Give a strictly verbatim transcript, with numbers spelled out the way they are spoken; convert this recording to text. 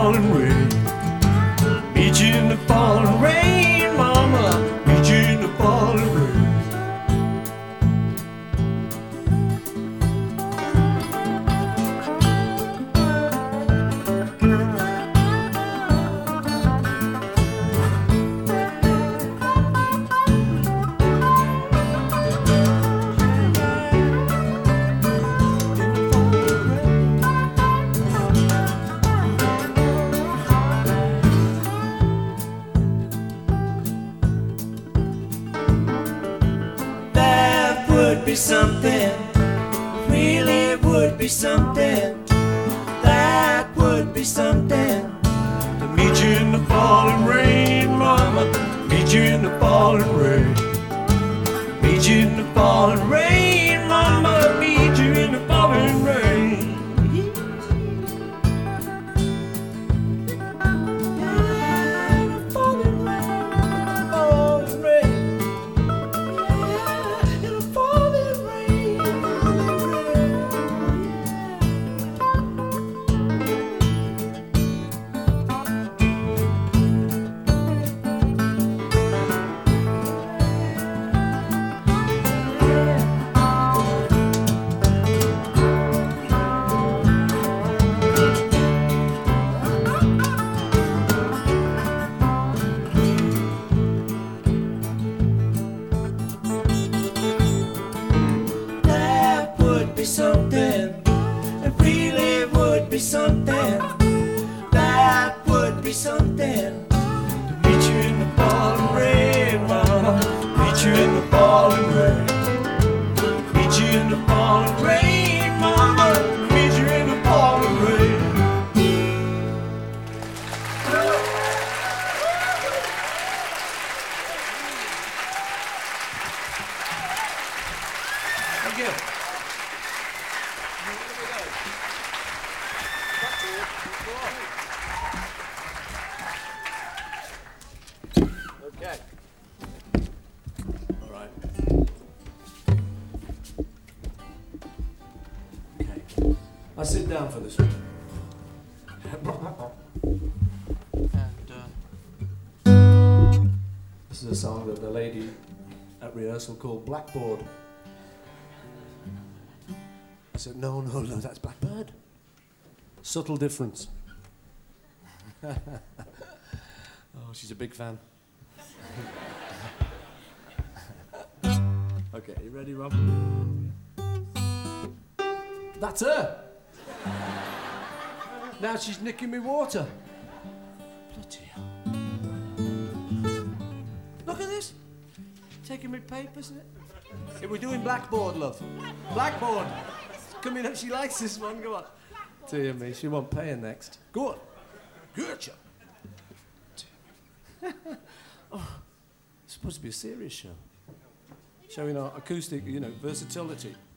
falling rain. Meet you in the falling rain, mama. Meet you in the falling rain. Be something, really would be something. That would be something. To meet you in the falling rain, mama. Meet you in the falling rain. Meet you in the falling rain, mama. Meet you in the falling rain. Something, it really would be something. That would be something. To meet you in the falling rain, mama. Meet you in the falling rain. Meet you in the falling rain, mama. Meet you in the falling rain. Thank you. Okay. All right. Okay. I'll sit down for this one. And uh, this is a song that the lady at rehearsal called Blackboard. I said, no, no, no, that's Blackbird. Subtle difference. Oh, she's a big fan. Okay, you ready, Rob? That's her! Now she's nicking me water. Bloody hell. Look at this. Taking me papers, isn't it? Yeah, we're doing Blackboard, love. Blackboard! Coming up, she likes this one, go on. Dear me, she won't pay her next. Go on. Gotcha. Oh, it's supposed to be a serious show. Showing our acoustic, you know, versatility.